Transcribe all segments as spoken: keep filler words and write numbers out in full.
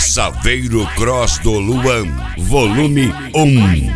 Saveiro Cross do Luan, volume um.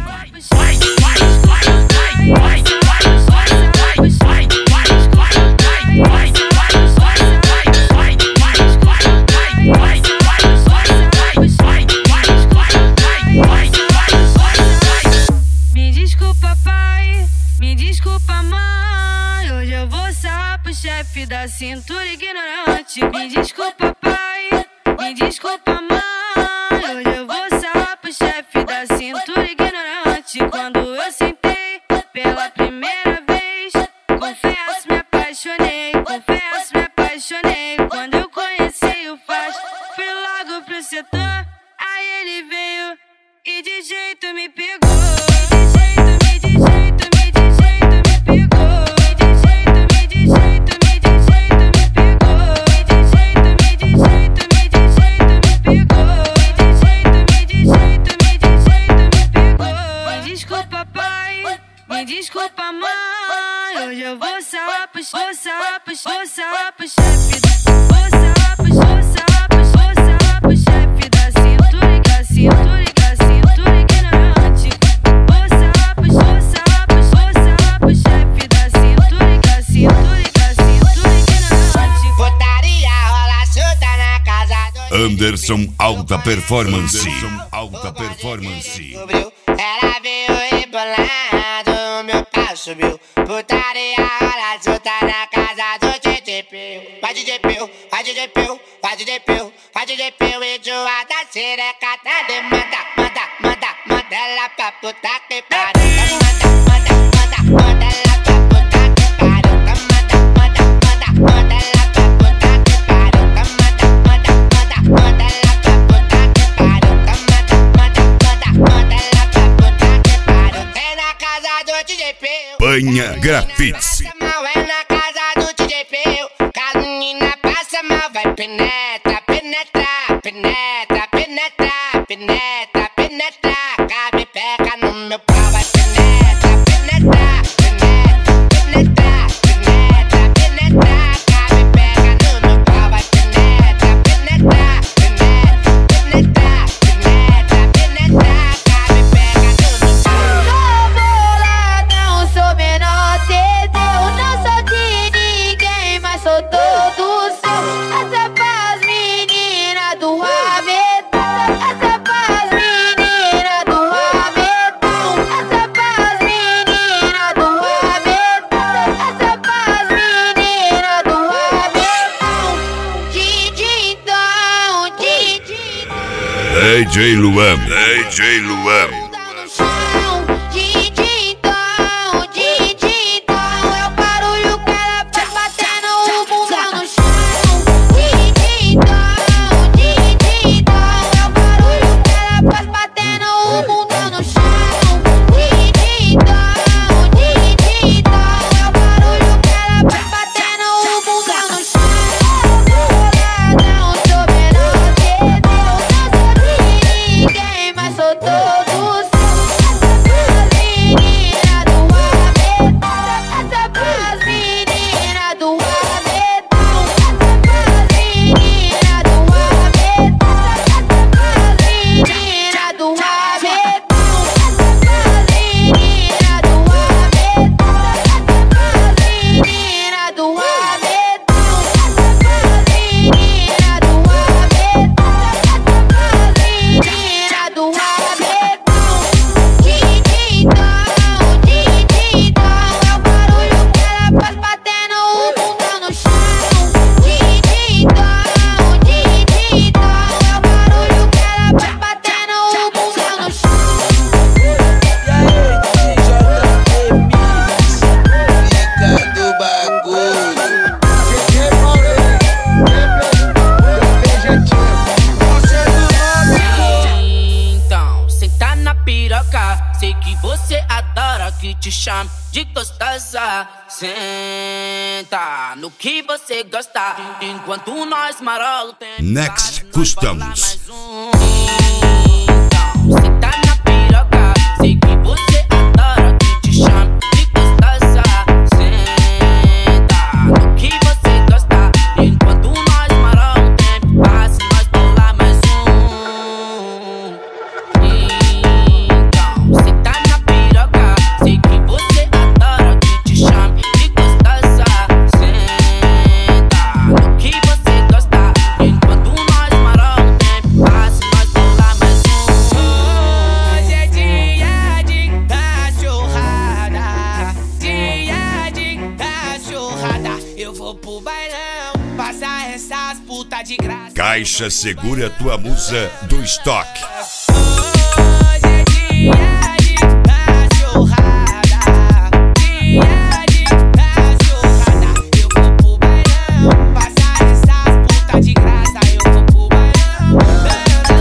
Me desculpa, pai, me desculpa, mãe. Hoje eu vou sarrar pro chefe da cintura ignorante. Me desculpa, pai, me desculpa, mãe. Hoje eu vou sarrar pro chefe da cintura ignorante. Quando eu sentei pela primeira vez, confesso, me apaixonei. Confesso, me apaixonei. Quando eu conheci o Faz, fui logo pro setor. Aí ele veio e de jeito me pegou. Me desculpa, mãe, hoje eu vou sarrar pro chefe, vou sarrar pro chefe, vou sarrar pro chefe da cintura, da cintura, da cintura ignorante. Vou sarrar pro, vou sarrar pro, vou sarrar pro chefe da cintura, da cintura, da cintura ignorante. Putaria rola solta na casa do Anderson Alta Performance. Anderson Alta Performance. Ela veio rebolando, meu pau subiu. Putaria rola solta na casa do D J Peu. Vai D J Peu, vai D J Peu, vai D J Peu, vai D J Peu, enjoada xereca, tá de manda, manda, manda, manda ela pra puta que pariu. Manda, manda, manda, manda ela pra puta que pariu. Manda, manda, manda, manda ela pra puta que pariu. Manda, manda, manda, manda ela pra puta que pariu. Manda, manda, manda, manda ela pra puta que pariu. É na casa do D J Peu. Banha Grafites. É na casa do D J Peu. Que a menina passa mal, vai penetra, penetra, penetra, penetra, penetra, penetra. Cabe pega no meu pau, vai penetra, penetra, penetra, penetra, penetra, penetra. Cabe pega no meu pau, vai penetra, penetra, penetra, penetra, penetra. Cabe pega no meu pau. Sou boladão, sou menor de Deus. Não sou de ninguém, mas sou todo seu. Essa paz, menina do rabetão. Essa paz, menina do rabetão. Essa paz, menina do rabetão. Essa paz, menina do rabetão. Dididão, dididão. D J Luan, D J Luan. Bunda no chão, dididão, dididão. É o barulho que ela faz batendo o bundão no chão. Dididão, dididão. É o barulho que ela faz batendo o bundão no chão. Dididão, dididão. É o barulho que ela faz batendo o bundão no chão. Boladão, sou menor de Deus. Não sou de ninguém, mas sou todo seu. Essa paz, menina do rabetão. Essa paz, menina do rabetão. Essa paz, menina do rabetão. Essa paz, menina do rabetão. Essa paz, menina do rabetão. Essa paz, menina do rabetão. Essa paz, menina do rabetão. Dididão, dididão. É o barulho que ela faz batendo o bundão no chão. Dididão, dididão. É o barulho que ela faz batendo o bundão no chão. E aí, D J Mix, liga do bagulho. D J Paulinho, você do nome. Então, senta na piroca. Sei que você adora que te chame de gostosa. Senta no que você gosta. Enquanto nós marola o tempo. Next para nós Customs. bolar mais um. Então, senta na piroca. Sei que você adora que te chame de gostosa. Senta no que você gosta. Enquanto nós marola o tempo passa, nós bolar mais um. puta de graça. Caixa Segura Tua Musa do estoque. Hoje é dia de cachorrada, dia de cachorrada. Eu vou pro bailão, passar essas putas de graça. Eu vou pro bailão.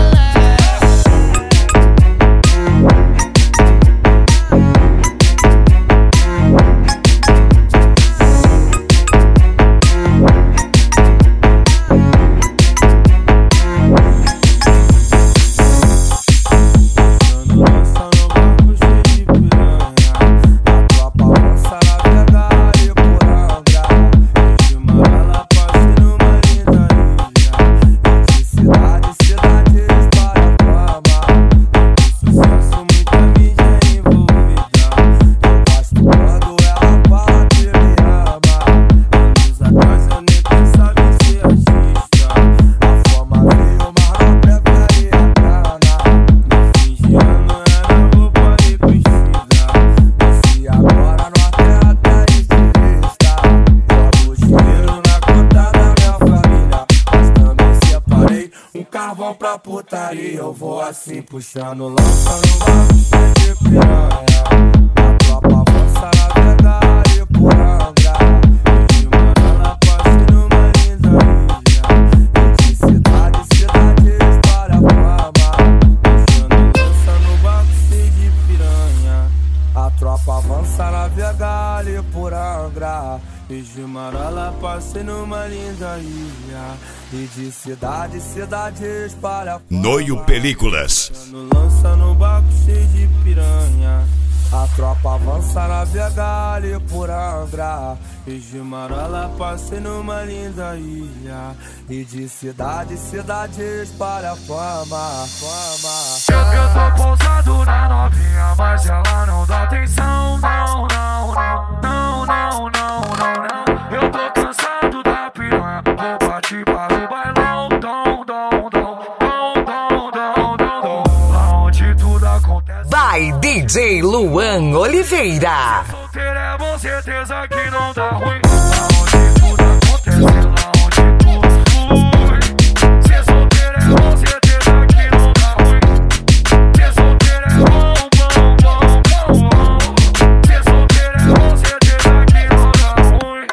Carvão pra putaria, eu vou assim puxando, lança no barco cheio de piranha. A tropa avança na verdade por Angra. E de Manala passe numa linda ilha. E de cidade em cidade espalha a fama. Puxando lança no barco cheio de piranha. A tropa avança na verdade por Angra. E de Manala passe numa linda ilha. E de cidade em cidade espalha. Noio Películas. Lança no barco cheio de piranha. A tropa avança na vega ali por Angra. E de Marola passei numa linda ilha. E de cidade em cidade espalha fama, fama. Eu, eu tô pousado na novinha, mas ela não dá atenção. Não, não, não, não, não, não, não, não. Eu tô cansado da piranha, vou partir para o bailão. Dom, dom, dom, dom, dom, dom, dom, dom. Lá onde tudo acontece. Vai, D J Luan Oliveira. Solteiro é bom, certeza que não tá ruim. Lá onde tudo acontece, lá onde tudo flui. Ser solteiro é bom, certeza que não tá ruim. Ser solteiro é bom, bom, bom, bom, bom. Ser solteiro é bom, certeza que não tá ruim.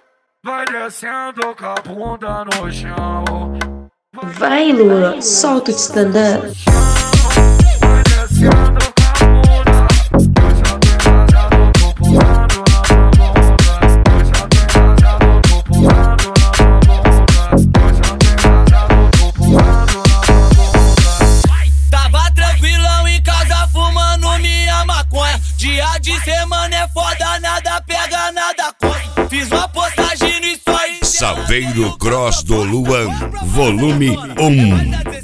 Vai descendo com a bunda no chão. Vai, Lua, solta o stand-up. Vai descendo com a bunda. Eu já tô engasado, tô pulando na tua boca. Eu já tô engasado, tô pulando na tua boca. Eu já tô engasado, tô pulando na tua boca. Tava tranquilão em casa fumando minha maconha. Dia de semana é foda, nada pega, nada corre. Fiz uma postagem no story. Saveiro Cross do Luan, volume um.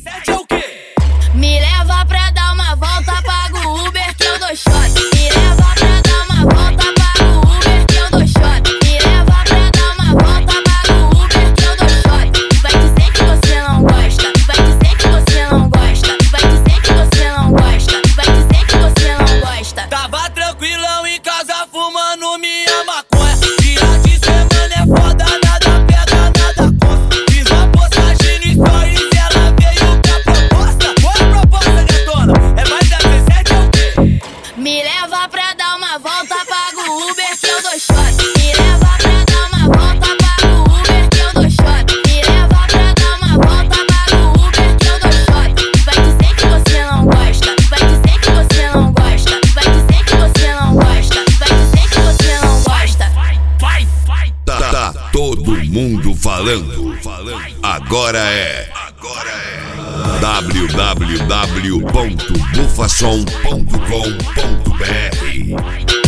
Me leva pra dar uma volta, pago o Uber que eu dou shot. Me leva pra dar uma volta, pago o Uber que eu dou shot. Me leva pra dar uma volta, pago o Uber que eu dou shot. Vai dizer que você não gosta, vai dizer que você não gosta, vai dizer que você não gosta, vai dizer que você não gosta. Tava tranquilão em casa fumando minha maconha. Dia de semana é foda, nada pega, nada corre. Fiz uma postagem no stories e ela veio com a proposta. Qual a proposta, gatona? É mais dezessete ou o quê? Me leva pra dar uma volta, pago o Uber que eu dou shot. Me leva pra dar uma volta, pago o Uber que eu dou shot. Me leva pra dar uma volta, pago o Uber que eu dou shot. Vai dizer que você não gosta, vai dizer que você não gosta, vai dizer que você não gosta, vai dizer que você não gosta. Vai, vai. Tá, tá todo mundo falando. Agora é. Agora é. w w w ponto bufasom ponto com ponto b r